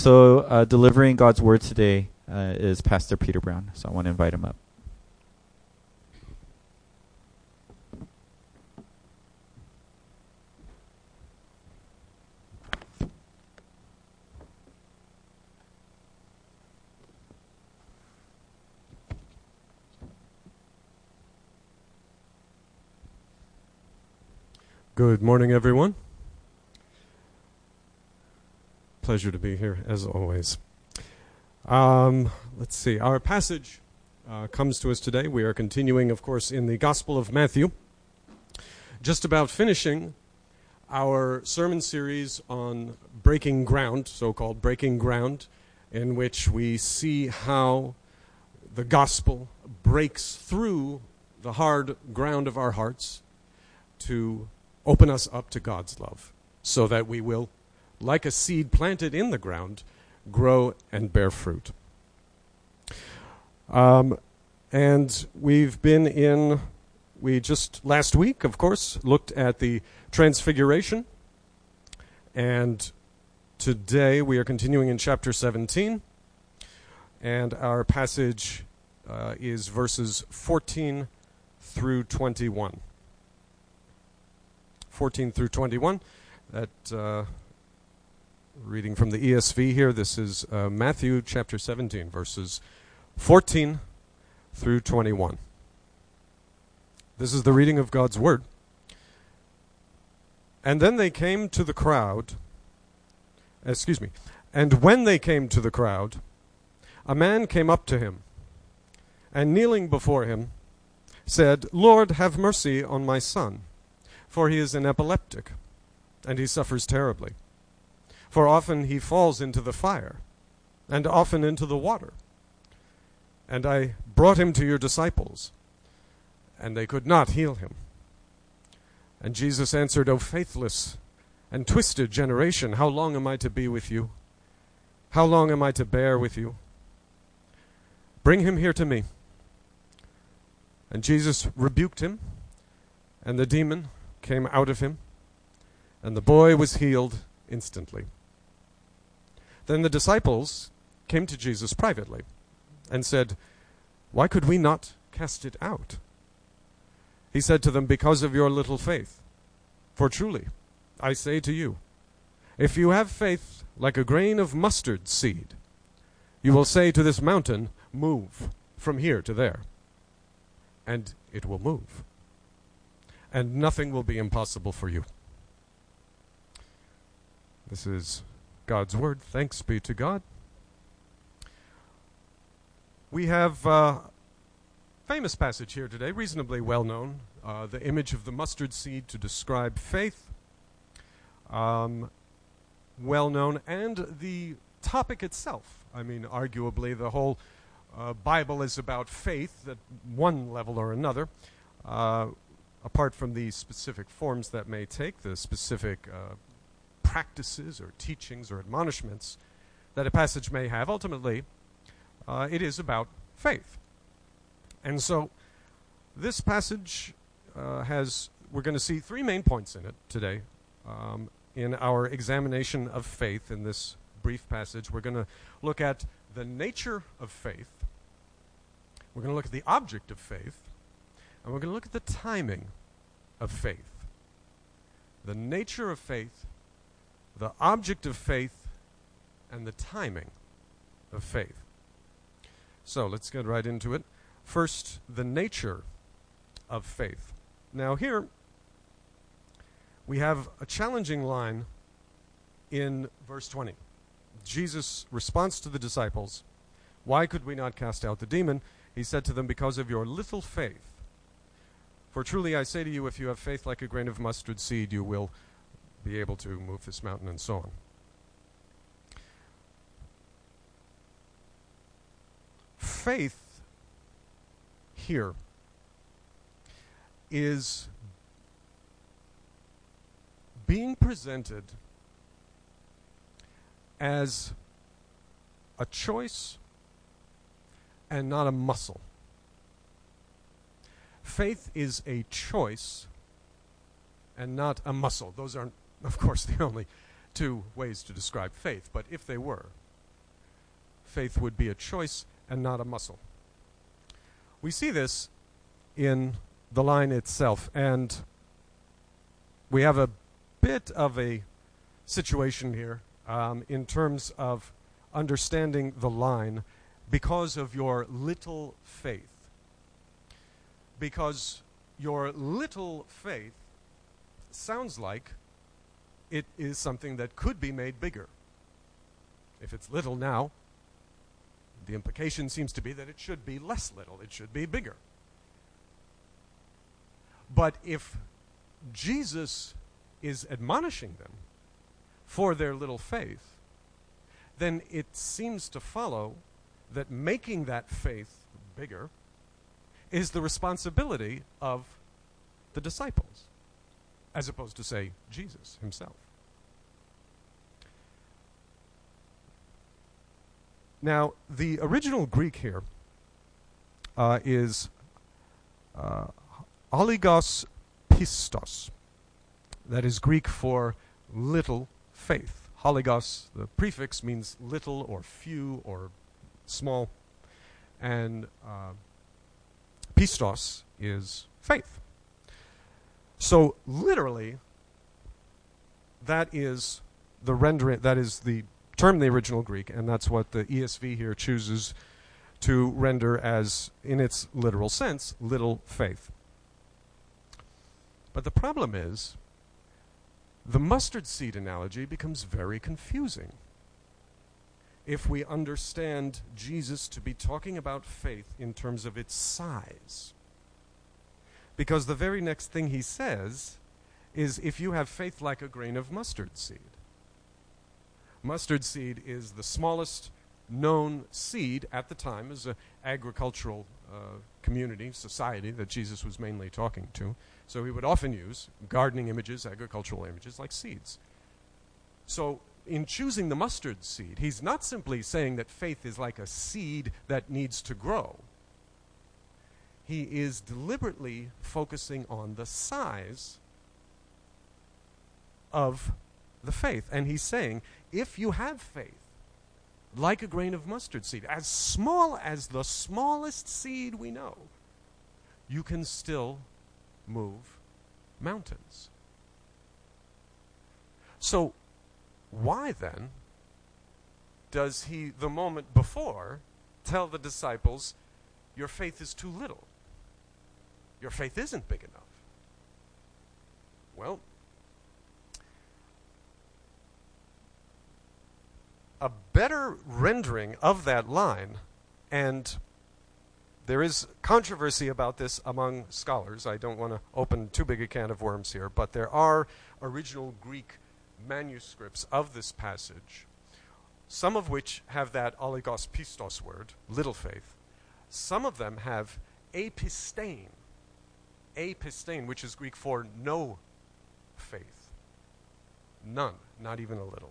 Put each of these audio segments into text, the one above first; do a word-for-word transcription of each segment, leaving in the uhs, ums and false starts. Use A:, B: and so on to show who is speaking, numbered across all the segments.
A: also uh, delivering God's word today uh, is Pastor Peter Brown. So I want to invite him up.
B: Good morning, everyone. Pleasure to be here, as always. Um, let's see. Our passage uh, comes to us today. We are continuing, of course, in the Gospel of Matthew. Just about finishing our sermon series on breaking ground, so-called breaking ground, in which we see how the gospel breaks through the hard ground of our hearts to open us up to God's love, so that we will, like a seed planted in the ground, grow and bear fruit. Um, and we've been in, we just last week, of course, looked at the Transfiguration. And today we are continuing in chapter seventeen. And our passage uh, is verses fourteen through twenty-one. fourteen through twenty-one. That uh, reading from the E S V here, this is uh, Matthew chapter seventeen, verses fourteen through twenty-one. This is the reading of God's word. And then they came to the crowd, excuse me, and when they came to the crowd, a man came up to him, and kneeling before him, said, "Lord, have mercy on my son, for he is an epileptic, and he suffers terribly. For often he falls into the fire, and often into the water. And I brought him to your disciples, and they could not heal him." And Jesus answered, "O faithless and twisted generation, how long am I to be with you? How long am I to bear with you? Bring him here to me." And Jesus rebuked him, and the demon came out of him, and the boy was healed instantly. Then the disciples came to Jesus privately and said, "Why could we not cast it out?" He said to them, "Because of your little faith. For truly, I say to you, if you have faith like a grain of mustard seed, you will say to this mountain, 'Move from here to there,' and it will move. And nothing will be impossible for you." This is God's word. Thanks be to God. We have a famous passage here today, reasonably well known, uh, the image of the mustard seed to describe faith. Um, well known, and the topic itself. I mean, arguably, the whole uh, Bible is about faith at one level or another. Uh, apart from the specific forms that may take, the specific uh, practices or teachings or admonishments that a passage may have, ultimately, uh, it is about faith. And so this passage uh, has, we're going to see three main points in it today. Um, in our examination of faith in this brief passage, we're going to look at the nature of faith. We're going to look at the object of faith. And we're going to look at the timing of faith. The nature of faith, the object of faith, and the timing of faith. So let's get right into it. First, the nature of faith. Now here, we have a challenging line in verse twenty. Jesus' response to the disciples, "Why could we not cast out the demon?" He said to them, "Because of your little faith. For truly I say to you, if you have faith like a grain of mustard seed, you will be able to move this mountain," and so on. Faith here is being presented as a choice and not a muscle. Faith is a choice and not a muscle. Those aren't, of course, the only two ways to describe faith, but if they were, faith would be a choice and not a muscle. We see this in the line itself, and we have a bit of a situation here um, in terms of understanding the line because of your little faith. Because your little faith sounds like it is something that could be made bigger. If it's little now, the implication seems to be that it should be less little, it should be bigger. But if Jesus is admonishing them for their little faith, then it seems to follow that making that faith bigger is the responsibility of the disciples, as opposed to, say, Jesus himself. Now, the original Greek here uh, is uh, oligos pistos. That is Greek for little faith. Oligos, the prefix, means little or few or small. And uh, pistos is faith. So literally, that is the rendering, that is the term in the original Greek, and that's what the E S V here chooses to render as, in its literal sense, little faith. But the problem is, the mustard seed analogy becomes very confusing if we understand Jesus to be talking about faith in terms of its size. Because the very next thing he says is, if you have faith like a grain of mustard seed. Mustard seed is the smallest known seed at the time as an agricultural uh, community, society that Jesus was mainly talking to. So he would often use gardening images, agricultural images, like seeds. So in choosing the mustard seed, he's not simply saying that faith is like a seed that needs to grow. He is deliberately focusing on the size of the faith. And he's saying, if you have faith like a grain of mustard seed, as small as the smallest seed we know, you can still move mountains. So why then does he, the moment before, tell the disciples, your faith is too little? Your faith isn't big enough. Well, a better rendering of that line, and there is controversy about this among scholars. I don't want to open too big a can of worms here, but there are original Greek manuscripts of this passage, some of which have that oligos pistos word, little faith. Some of them have apistein, apistein, which is Greek for no faith. None, not even a little.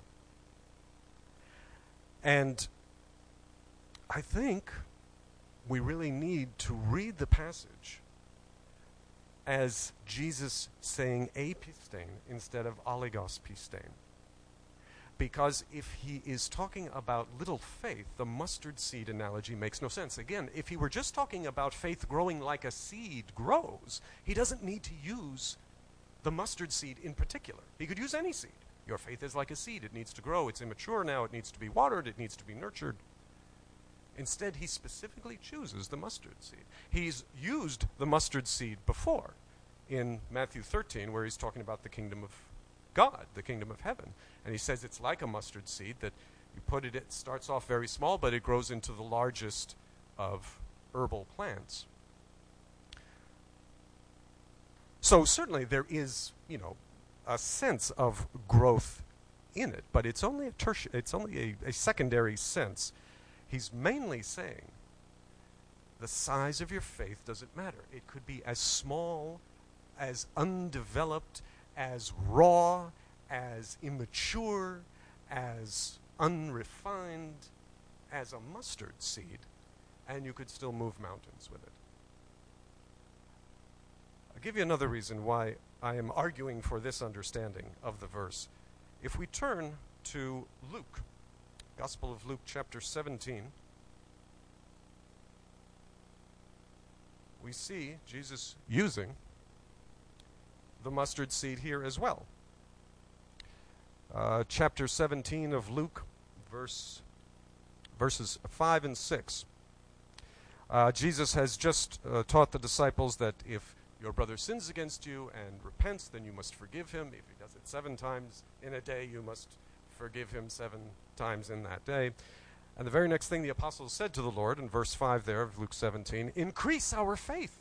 B: And I think we really need to read the passage as Jesus saying apistein instead of oligos pistein. Because if he is talking about little faith, the mustard seed analogy makes no sense. Again, if he were just talking about faith growing like a seed grows, he doesn't need to use the mustard seed in particular. He could use any seed. Your faith is like a seed. It needs to grow. It's immature now. It needs to be watered. It needs to be nurtured. Instead, he specifically chooses the mustard seed. He's used the mustard seed before in Matthew thirteen, where he's talking about the kingdom of God, the kingdom of heaven. And he says it's like a mustard seed that you put it, it starts off very small, but it grows into the largest of herbal plants. So certainly there is, you know, a sense of growth in it, but it's only a tertiary, it's only a, a secondary sense. He's mainly saying the size of your faith doesn't matter. It could be as small, as undeveloped, as raw, as immature, as unrefined as a mustard seed, and you could still move mountains with it. I'll give you another reason why I am arguing for this understanding of the verse. If we turn to Luke Gospel of Luke, chapter seventeen. We see Jesus using the mustard seed here as well. Uh, chapter seventeen of Luke, verse verses five and six. Uh, Jesus has just uh, taught the disciples that if your brother sins against you and repents, then you must forgive him. If he does it seven times in a day, you must forgive him seven times in that day. And the very next thing the apostles said to the Lord in verse five there of Luke seventeen, increase our faith.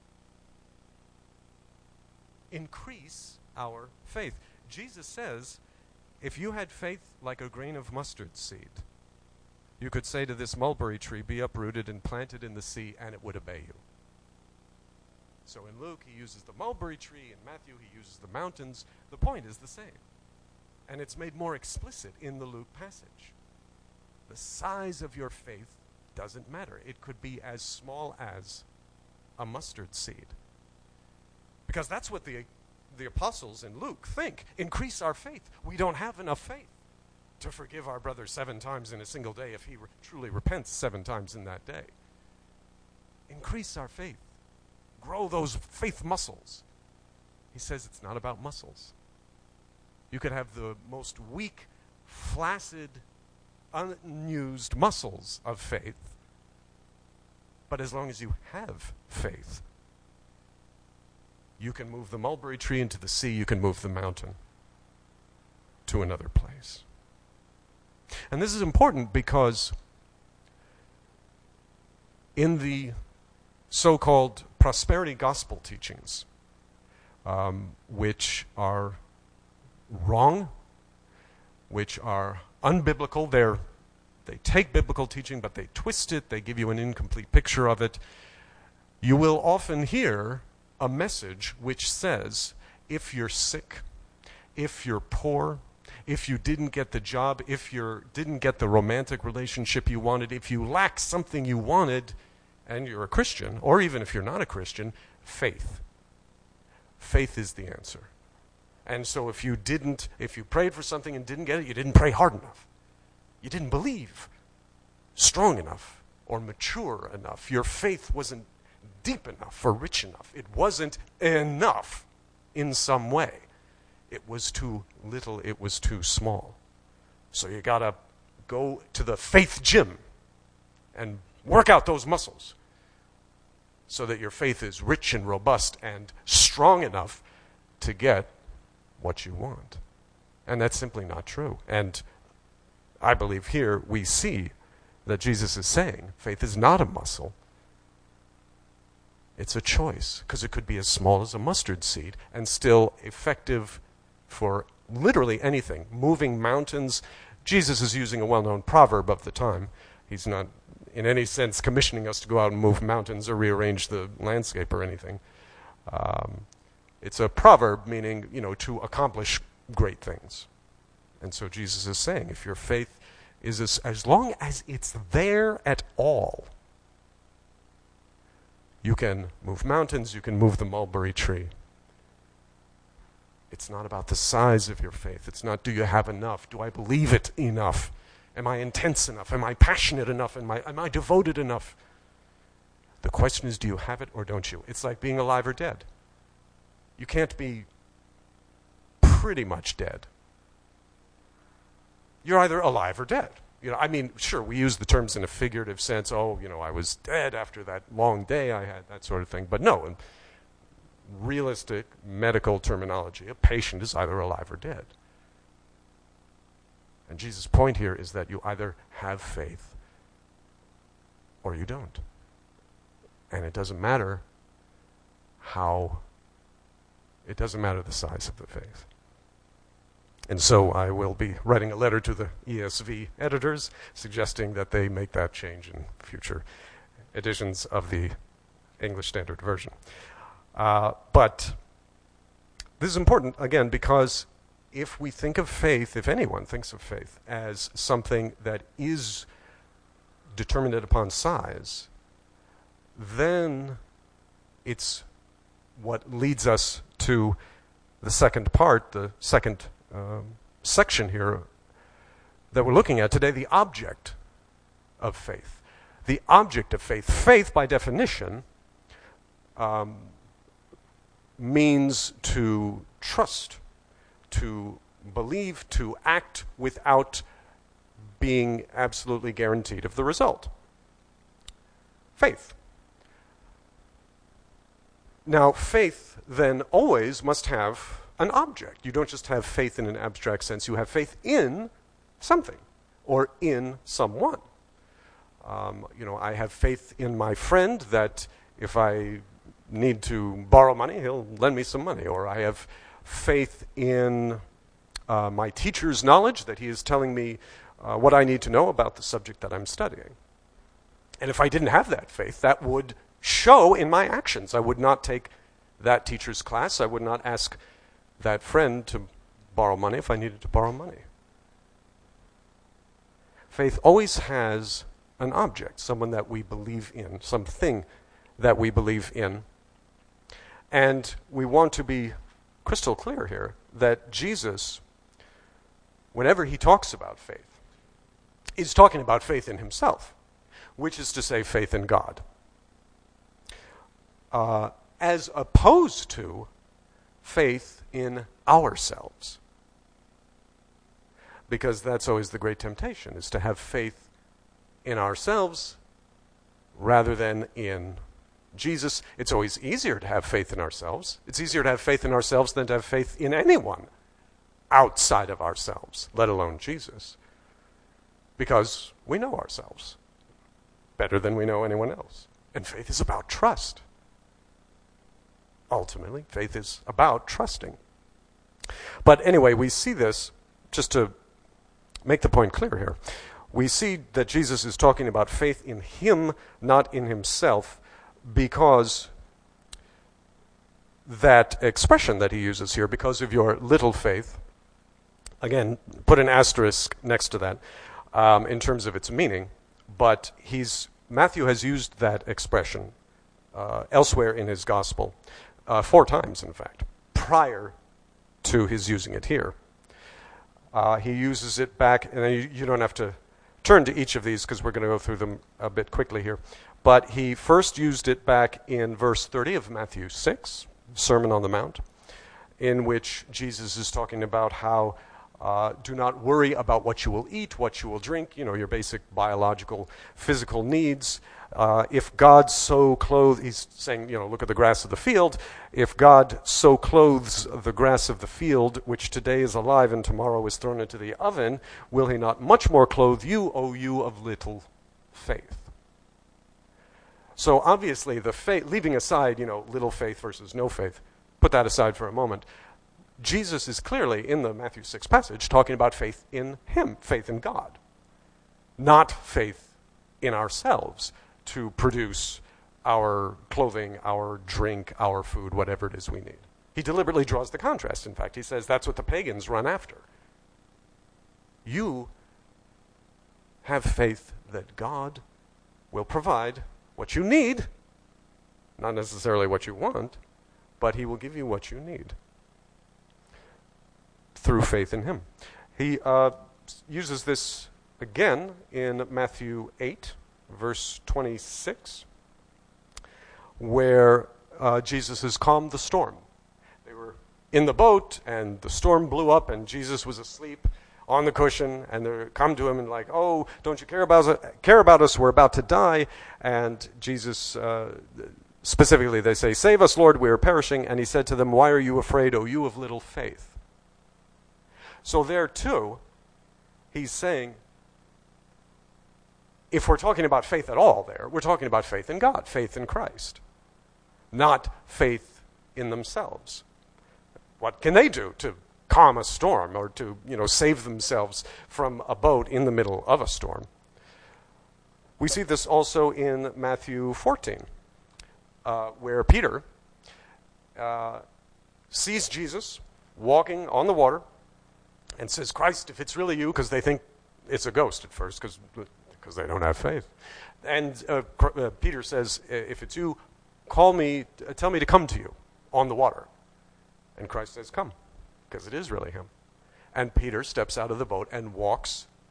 B: Increase our faith. Jesus says, if you had faith like a grain of mustard seed, you could say to this mulberry tree, be uprooted and planted in the sea, and it would obey you. So in Luke, he uses the mulberry tree. In Matthew, he uses the mountains. The point is the same. And it's made more explicit in the Luke passage. The size of your faith doesn't matter. It could be as small as a mustard seed. Because that's what the, the apostles in Luke think. Increase our faith. We don't have enough faith to forgive our brother seven times in a single day if he re- truly repents seven times in that day. Increase our faith. Grow those faith muscles. He says it's not about muscles. You could have the most weak, flaccid, unused muscles of faith, but as long as you have faith, you can move the mulberry tree into the sea, you can move the mountain to another place. And this is important because in the so-called prosperity gospel teachings, um, which are wrong, which are unbiblical, they're, they take biblical teaching, but they twist it, they give you an incomplete picture of it, you will often hear a message which says, if you're sick, if you're poor, if you didn't get the job, if you didn't get the romantic relationship you wanted, if you lack something you wanted, and you're a Christian, or even if you're not a Christian, faith. Faith is the answer. And so if you didn't, if you prayed for something and didn't get it, you didn't pray hard enough. You didn't believe strong enough or mature enough. Your faith wasn't deep enough or rich enough. It wasn't enough in some way. It was too little, it was too small. So you got to go to the faith gym and work out those muscles so that your faith is rich and robust and strong enough to get what you want. And that's simply not true. And I believe here we see that Jesus is saying faith is not a muscle. It's a choice, because it could be as small as a mustard seed and still effective for literally anything. Moving mountains. Jesus is using a well-known proverb of the time. He's not in any sense commissioning us to go out and move mountains or rearrange the landscape or anything. Um, it's a proverb meaning, you know, to accomplish great things. And so Jesus is saying, if your faith is as, as long as it's there at all, you can move mountains, you can move the mulberry tree. It's not about the size of your faith. It's not, do you have enough? Do I believe it enough? Am I intense enough? Am I passionate enough? Am I, am I devoted enough? The question is, do you have it or don't you? It's like being alive or dead. You can't be pretty much dead. You're either alive or dead. You know, I mean, sure, we use the terms in a figurative sense. Oh, you know, I was dead after that long day I had, that sort of thing. But no, in realistic medical terminology, a patient is either alive or dead. And Jesus' point here is that you either have faith or you don't. And it doesn't matter how, it doesn't matter the size of the faith. And so I will be writing a letter to the E S V editors suggesting that they make that change in future editions of the English Standard Version. Uh, but this is important, again, because if we think of faith, if anyone thinks of faith as something that is determined upon size, then it's what leads us to the second part, the second um, section here, that we're looking at today, the object of faith. The object of faith. Faith, by definition, um, means to trust, to believe, to act without being absolutely guaranteed of the result. Faith. Now, faith then always must have an object. You don't just have faith in an abstract sense. You have faith in something or in someone. Um, you know, I have faith in my friend that if I need to borrow money, he'll lend me some money. Or I have faith in uh, my teacher's knowledge that he is telling me uh, what I need to know about the subject that I'm studying. And if I didn't have that faith, that would show in my actions. I would not take that teacher's class. I would not ask that friend to borrow money if I needed to borrow money. Faith always has an object, someone that we believe in, something that we believe in. And we want to be crystal clear here that Jesus, whenever he talks about faith, is talking about faith in himself, which is to say faith in God, uh, as opposed to faith in ourselves. Because that's always the great temptation, is to have faith in ourselves rather than in Jesus. It's always easier to have faith in ourselves. It's easier to have faith in ourselves than to have faith in anyone outside of ourselves, let alone Jesus. Because we know ourselves better than we know anyone else. And faith is about trust. Ultimately, faith is about trusting. But anyway, we see this, just to make the point clear here, we see that Jesus is talking about faith in him, not in himself, because that expression that he uses here, because of your little faith, again, put an asterisk next to that um, in terms of its meaning, but he's Matthew has used that expression uh, elsewhere in his gospel, uh, four times, in fact, prior to his using it here. Uh, he uses it back, and you, you don't have to turn to each of these because we're going to go through them a bit quickly here. But he first used it back in verse thirty of Matthew six, Sermon on the Mount, in which Jesus is talking about how uh, do not worry about what you will eat, what you will drink, you know, your basic biological, physical needs. Uh, if God so clothes, he's saying, you know, look at the grass of the field. If God so clothes the grass of the field, which today is alive and tomorrow is thrown into the oven, will he not much more clothe you, O you of little faith? So obviously, the faith, leaving aside, you know, little faith versus no faith, put that aside for a moment. Jesus is clearly, in the Matthew six passage, talking about faith in him, faith in God, not faith in ourselves to produce our clothing, our drink, our food, whatever it is we need. He deliberately draws the contrast. In fact, he says that's what the pagans run after. You have faith that God will provide what you need, not necessarily what you want, but he will give you what you need through faith in him. He uh, uses this again in Matthew eight, verse twenty-six, where uh, Jesus has calmed the storm. They were in the boat, and the storm blew up, and Jesus was asleep on the cushion, and they come to him and like, oh, don't you care about us? Care about us? We're about to die. And Jesus, uh, specifically, they say, save us, Lord, we are perishing. And he said to them, why are you afraid, O you of little faith? So there, too, he's saying, if we're talking about faith at all there, we're talking about faith in God, faith in Christ, not faith in themselves. What can they do to calm a storm or to, you know, save themselves from a boat in the middle of a storm? We see this also in Matthew fourteen, uh, where Peter uh, sees Jesus walking on the water and says, Christ, if it's really you, because they think it's a ghost at first, because because they don't have faith. And uh, uh, Peter says, if it's you, call me, uh, tell me to come to you on the water. And Christ says, come, because it is really him. And Peter steps out of the boat and walks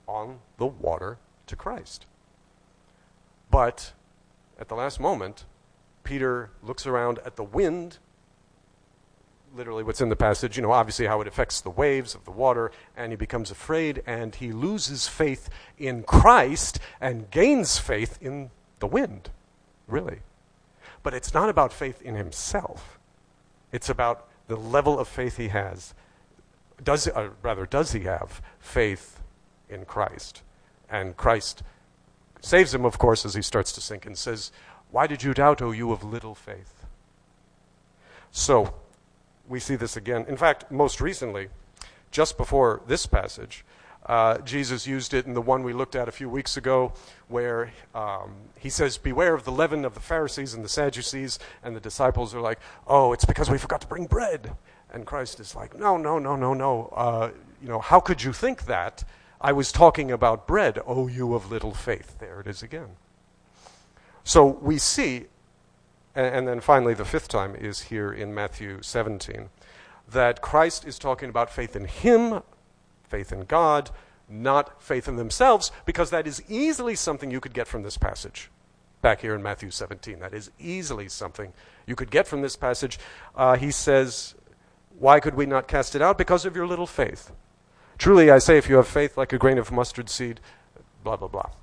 B: on the water to Christ. But at the last moment, Peter looks around at the wind, literally what's in the passage, you know, obviously how it affects the waves of the water, and he becomes afraid, and he loses faith in Christ and gains faith in the wind, really. But it's not about faith in himself. It's about the level of faith he has. Does, uh, rather, does he have faith in Christ? And Christ saves him, of course, as he starts to sink and says, "Why did you doubt, O you of little faith?" So, we see this again. In fact, most recently, just before this passage, uh, Jesus used it in the one we looked at a few weeks ago, where um, he says, "Beware of the leaven of the Pharisees and the Sadducees," and the disciples are like, "Oh, it's because we forgot to bring bread." And Christ is like, no, no, no, no, no. Uh, you know, how could you think that? I was talking about bread, O you of little faith. There it is again. So we see, and, and then finally the fifth time is here in Matthew seventeen, that Christ is talking about faith in him, faith in God, not faith in themselves, because that is easily something you could get from this passage. Back here in Matthew seventeen, that is easily something you could get from this passage. Uh, he says, "Why could we not cast it out? Because of your little faith. Truly, I say, if you have faith like a grain of mustard seed," blah, blah, blah.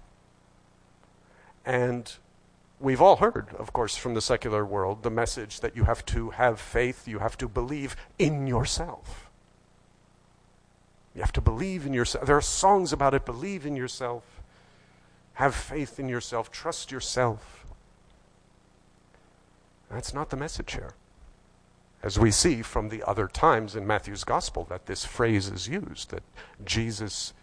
B: And we've all heard, of course, from the secular world, the message that you have to have faith, you have to believe in yourself. You have to believe in yourself. There are songs about it. Believe in yourself. Have faith in yourself. Trust yourself. That's not the message here. As we see from the other times in Matthew's gospel that this phrase is used, that Jesus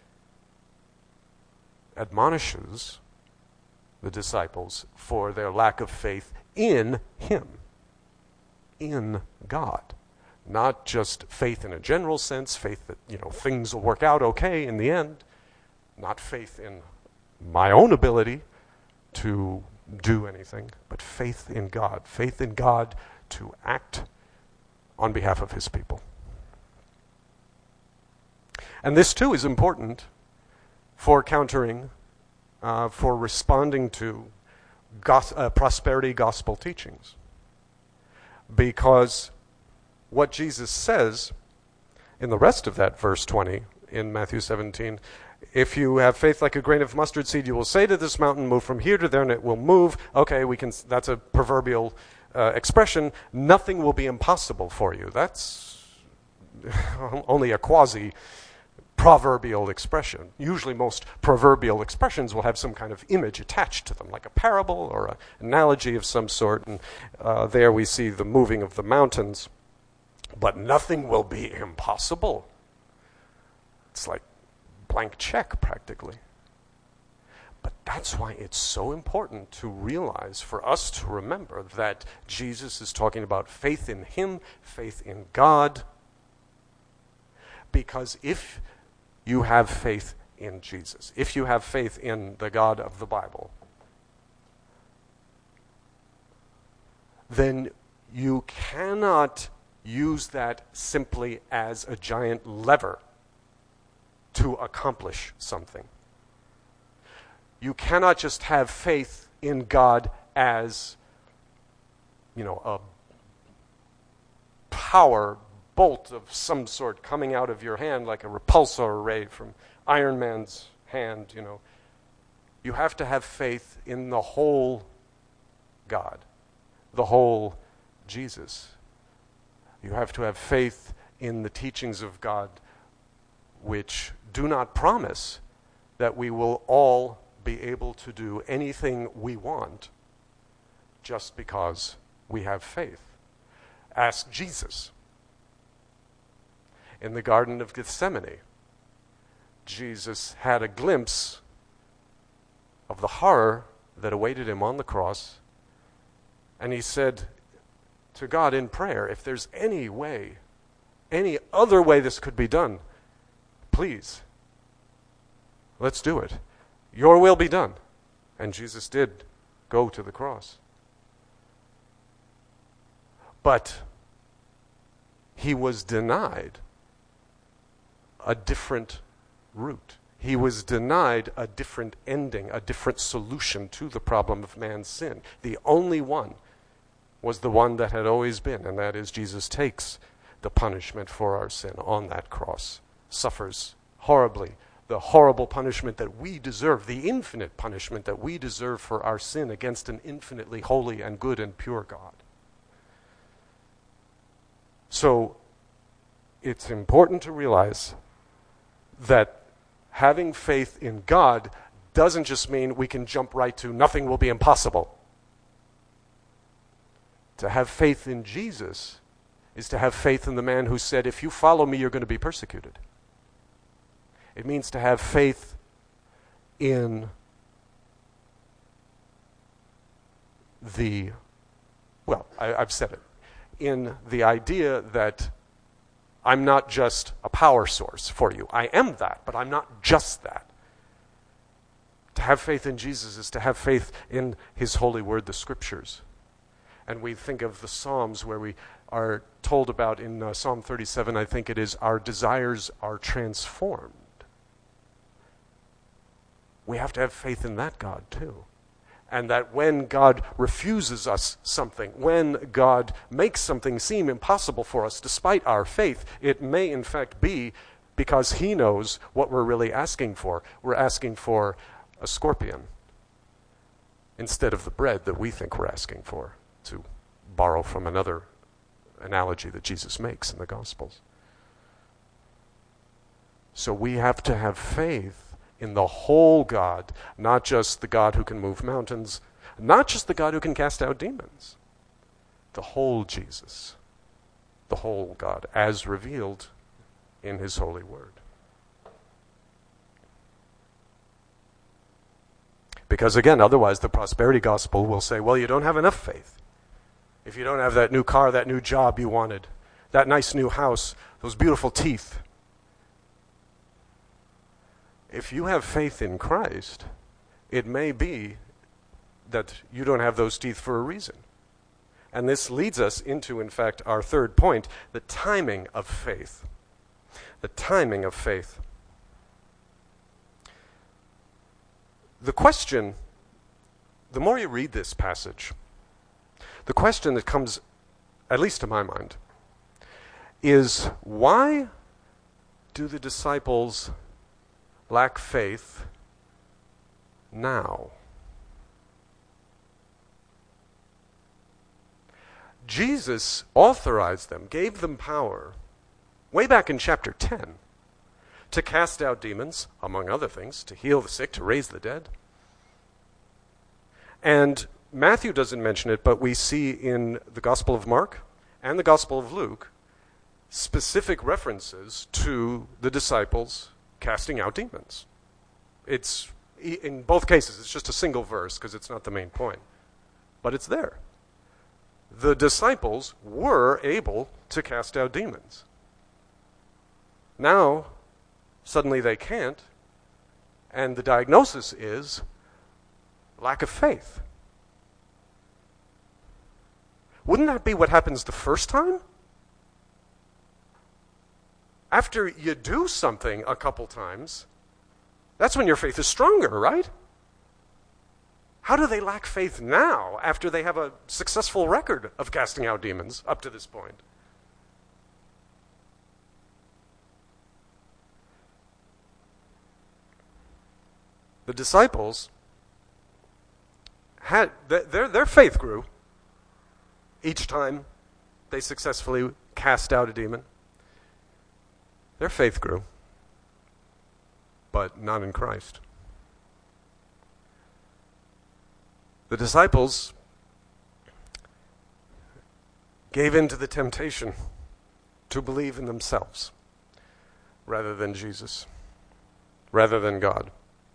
B: admonishes the disciples for their lack of faith in him, in God. Not just faith in a general sense, faith that, you know, things will work out okay in the end. Not faith in my own ability to do anything, but faith in God. Faith in God to act on behalf of his people. And this too is important for countering, uh, for responding to gos- uh, prosperity gospel teachings. Because what Jesus says in the rest of that verse twenty in Matthew seventeen, if you have faith like a grain of mustard seed, you will say to this mountain, move from here to there, and it will move. Okay, we can. That's a proverbial uh, expression. Nothing will be impossible for you. That's only a quasi-proverbial expression. Usually most proverbial expressions will have some kind of image attached to them, like a parable or an analogy of some sort. And uh, there we see the moving of the mountains. But nothing will be impossible. It's like blank check, practically. But that's why it's so important to realize, for us to remember, that Jesus is talking about faith in him, faith in God. Because if you have faith in Jesus, if you have faith in the God of the Bible, then you cannot use that simply as a giant lever to accomplish something. You cannot just have faith in God as, you know, a power bolt of some sort coming out of your hand like a repulsor ray from Iron Man's hand, you know. You have to have faith in the whole God, the whole Jesus. You have to have faith in the teachings of God, which do not promise that we will all be able to do anything we want just because we have faith. Ask Jesus. In the Garden of Gethsemane, Jesus had a glimpse of the horror that awaited him on the cross, and he said to God in prayer, if there's any way, any other way this could be done, please, let's do it. Your will be done. And Jesus did go to the cross. But he was denied a different route. he was denied a different ending, a different solution to the problem of man's sin. The only one was the one that had always been, and that is Jesus takes the punishment for our sin on that cross, suffers horribly, the horrible punishment that we deserve, the infinite punishment that we deserve for our sin against an infinitely holy and good and pure God. So it's important to realize that having faith in God doesn't just mean we can jump right to nothing will be impossible. To have faith in Jesus is to have faith in the man who said, if you follow me, you're going to be persecuted. It means to have faith in the, well, I, I've said it, in the idea that I'm not just a power source for you. I am that, but I'm not just that. To have faith in Jesus is to have faith in his holy word, the scriptures. And we think of the Psalms where we are told about in uh, Psalm thirty-seven, I think it is, our desires are transformed. We have to have faith in that God too. And that when God refuses us something, when God makes something seem impossible for us despite our faith, it may in fact be because he knows what we're really asking for. We're asking for a scorpion instead of the bread that we think we're asking for, to borrow from another analogy that Jesus makes in the Gospels. So we have to have faith in the whole God, not just the God who can move mountains, not just the God who can cast out demons. The whole Jesus, the whole God, as revealed in his holy word. Because again, otherwise the prosperity gospel will say, well, you don't have enough faith. If you don't have that new car, that new job you wanted, that nice new house, those beautiful teeth. If you have faith in Christ, it may be that you don't have those teeth for a reason. And this leads us into, in fact, our third point, the timing of faith. The timing of faith. The question, the more you read this passage, the question that comes, at least to my mind, is why do the disciples lack faith now? Jesus authorized them, gave them power, way back in chapter ten, to cast out demons, among other things, to heal the sick, to raise the dead. And Matthew doesn't mention it, but we see in the Gospel of Mark and the Gospel of Luke specific references to the disciples casting out demons. It's, in both cases, it's just a single verse because it's not the main point. But it's there. The disciples were able to cast out demons. Now, suddenly they can't, and the diagnosis is lack of faith. Wouldn't that be what happens the first time? After you do something a couple times, that's when your faith is stronger, right? How do they lack faith now after they have a successful record of casting out demons up to this point? The disciples had, their, their faith grew each time they successfully cast out a demon. Their faith grew, but not in Christ. The disciples gave in to the temptation to believe in themselves rather than Jesus, rather than God.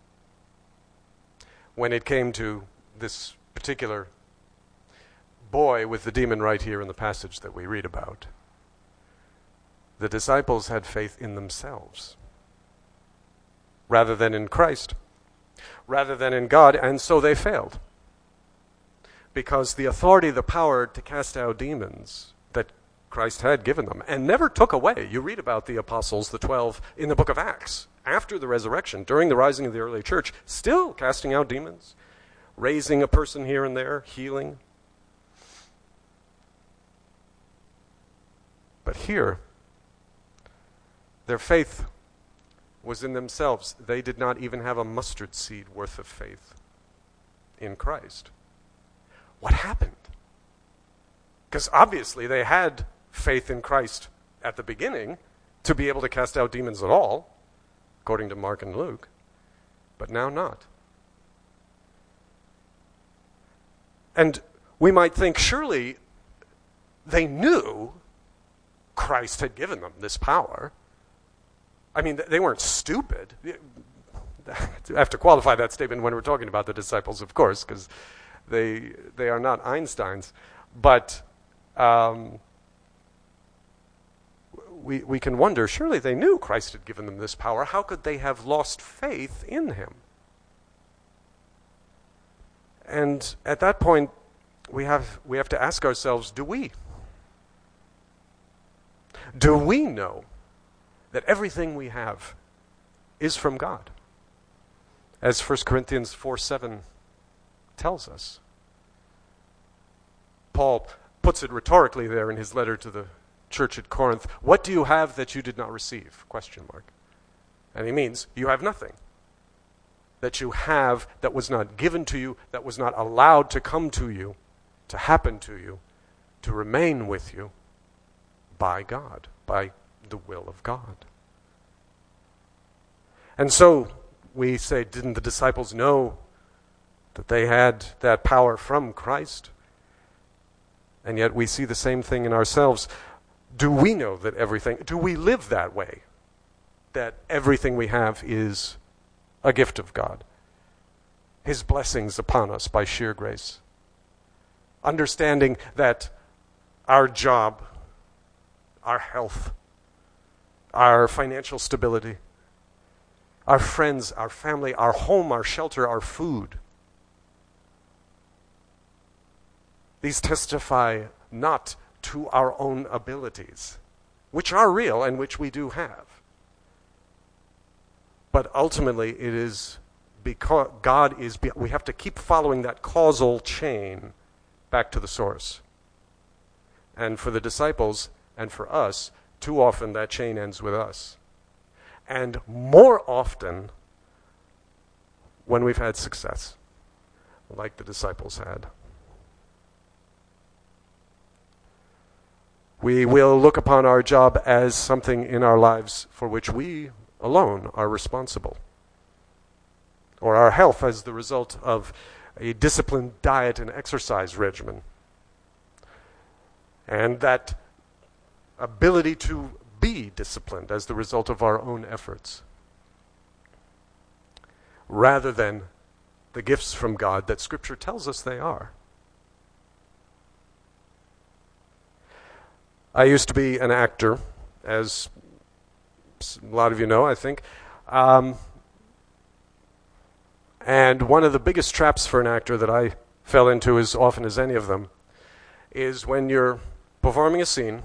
B: When it came to this particular boy with the demon right here in the passage that we read about, the disciples had faith in themselves rather than in Christ, rather than in God, and so they failed. Because the authority, the power to cast out demons that Christ had given them and never took away. You read about the apostles, the twelve, in the book of Acts. after the resurrection, during the rising of the early church, still casting out demons, raising a person here and there, healing. But here, their faith was in themselves. They did not even have a mustard seed worth of faith in Christ. What happened? Because obviously they had faith in Christ at the beginning to be able to cast out demons at all, according to Mark and Luke, but now not. And we might think, surely they knew Christ had given them this power. I mean, they weren't stupid. I have to qualify that statement when we're talking about the disciples, of course, because they they are not Einsteins. But um, we we can wonder, surely they knew Christ had given them this power. How could they have lost faith in him? And at that point, we have we have to ask ourselves, do we? Do we know that everything we have is from God? As First Corinthians four seven tells us. Paul puts it rhetorically there in his letter to the church at Corinth. What do you have that you did not receive? Question mark. And he means you have nothing that you have that was not given to you, that was not allowed to come to you, to happen to you, to remain with you by God, by the will of God. And so we say, didn't the disciples know that they had that power from Christ? And yet we see the same thing in ourselves. Do we know that everything, do we live that way? That everything we have is a gift of God. His blessings upon us by sheer grace. Understanding that our job, our health, our financial stability, our friends, our family, our home, our shelter, our food, these testify not to our own abilities, which are real and which we do have. But ultimately, it is because God is, we have to keep following that causal chain back to the source. And for the disciples and for us, too often that chain ends with us. And more often when we've had success, like the disciples had. We will look upon our job as something in our lives for which we alone are responsible. Or our health as the result of a disciplined diet and exercise regimen. And that ability to be disciplined as the result of our own efforts. Rather than the gifts from God that Scripture tells us they are. I used to be an actor, as a lot of you know, I think. Um, and one of the biggest traps for an actor that I fell into, as often as any of them, is when you're performing a scene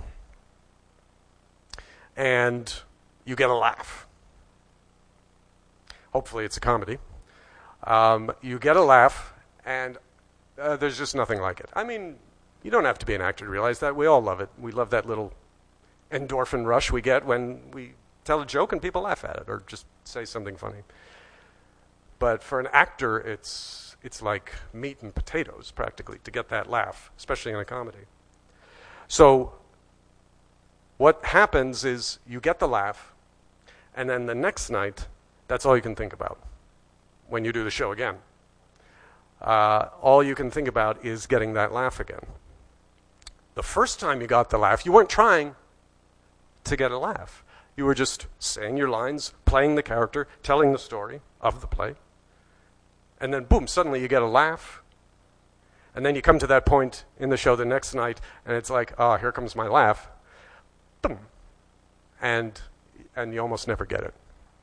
B: and you get a laugh. Hopefully it's a comedy. Um, you get a laugh, and uh, there's just nothing like it. I mean, you don't have to be an actor to realize that. We all love it. We love that little endorphin rush we get when we tell a joke and people laugh at it or just say something funny. But for an actor, it's it's like meat and potatoes, practically, to get that laugh, especially in a comedy. So what happens is you get the laugh, and then the next night, that's all you can think about when you do the show again. Uh, all you can think about is getting that laugh again. The first time you got the laugh, you weren't trying to get a laugh. You were just saying your lines, playing the character, telling the story of the play. And then, boom, suddenly you get a laugh. And then you come to that point in the show the next night, and it's like, oh, here comes my laugh. Boom. And, and you almost never get it.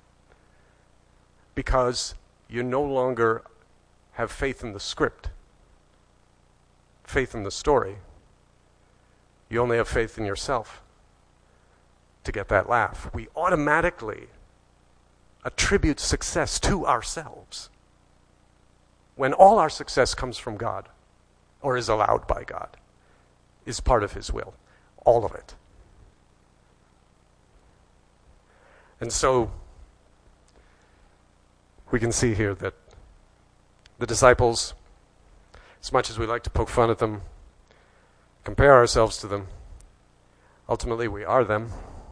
B: Because you no longer have faith in the script, faith in the story. You only have faith in yourself to get that laugh. We automatically attribute success to ourselves, when all our success comes from God, or is allowed by God, is part of His will. All of it. And so, we can see here that the disciples, as much as we like to poke fun at them, compare ourselves to them, ultimately we are them.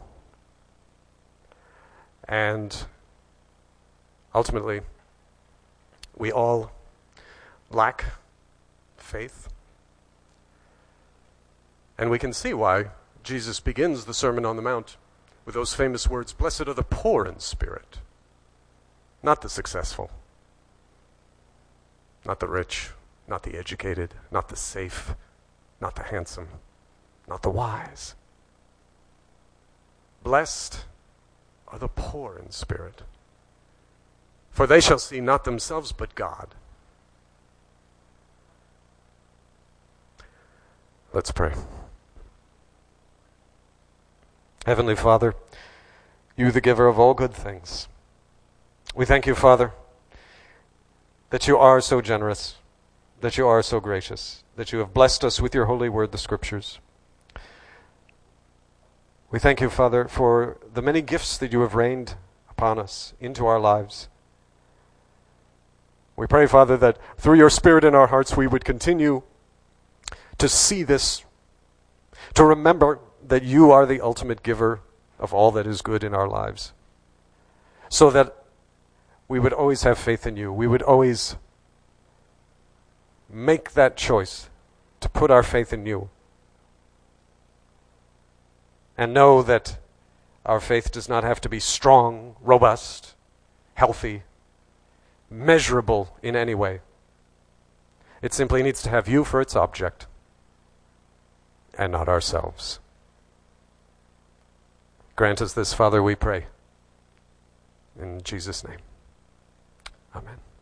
B: And ultimately, we all lack faith. And we can see why Jesus begins the Sermon on the Mount with those famous words, "Blessed are the poor in spirit," not the successful, not the rich, not the educated, not the safe, not the handsome, not the wise. Blessed are the poor in spirit, for they shall see not themselves but God. Let's pray. Heavenly Father, you the giver of all good things, we thank you, Father, that you are so generous, that you are so gracious, that you have blessed us with your holy word, the Scriptures. We thank you, Father, for the many gifts that you have rained upon us into our lives. We pray, Father, that through your Spirit in our hearts we would continue to see this, to remember that you are the ultimate giver of all that is good in our lives, so that we would always have faith in you. We would always make that choice to put our faith in you and know that our faith does not have to be strong, robust, healthy, measurable in any way. It simply needs to have you for its object and not ourselves. Grant us this, Father, we pray. In Jesus' name. Amen.